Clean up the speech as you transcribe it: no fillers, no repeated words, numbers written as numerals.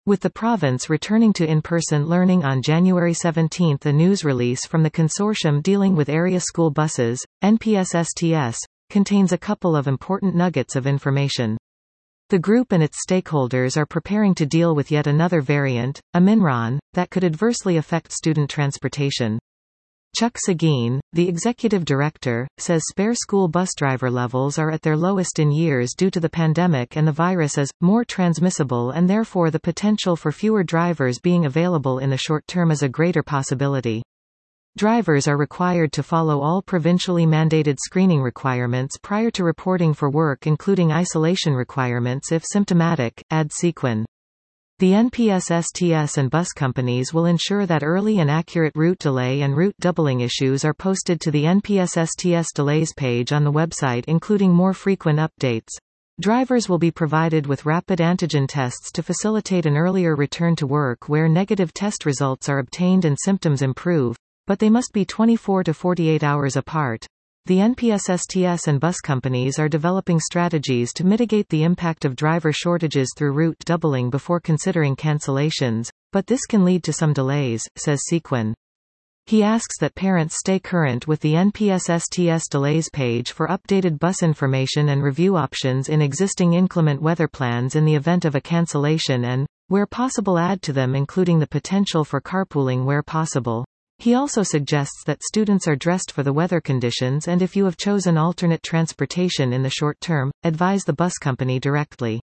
With the province returning to in-person learning on January 17, a news release from the consortium dealing with area school buses, NPSSTS, contains a couple of important nuggets of information. The group and its stakeholders are preparing to deal with yet another variant, Omicron, that could adversely affect student transportation. Chuck Seguin, the executive director, says spare school bus driver levels are at their lowest in years due to the pandemic, and the virus is more transmissible, and therefore the potential for fewer drivers being available in the short term is a greater possibility. Drivers are required to follow all provincially mandated screening requirements prior to reporting for work, including isolation requirements if symptomatic, add Seguin. The NPSSTS and bus companies will ensure that early and accurate route delay and route doubling issues are posted to the NPSSTS delays page on the website, including more frequent updates. Drivers will be provided with rapid antigen tests to facilitate an earlier return to work where negative test results are obtained and symptoms improve, but they must be 24 to 48 hours apart. The NPSSTS and bus companies are developing strategies to mitigate the impact of driver shortages through route doubling before considering cancellations, but this can lead to some delays, says Seguin. He asks that parents stay current with the NPSSTS delays page for updated bus information and review options in existing inclement weather plans in the event of a cancellation and, where possible, add to them, including the potential for carpooling where possible. He also suggests that students are dressed for the weather conditions, and if you have chosen alternate transportation in the short term, advise the bus company directly.